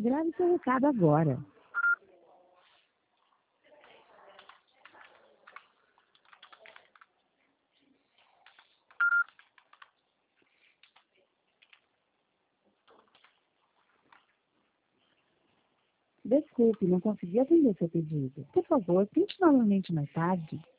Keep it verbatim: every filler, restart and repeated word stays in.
Grave seu recado agora. Desculpe, não consegui atender seu pedido. Por favor, tente novamente mais tarde.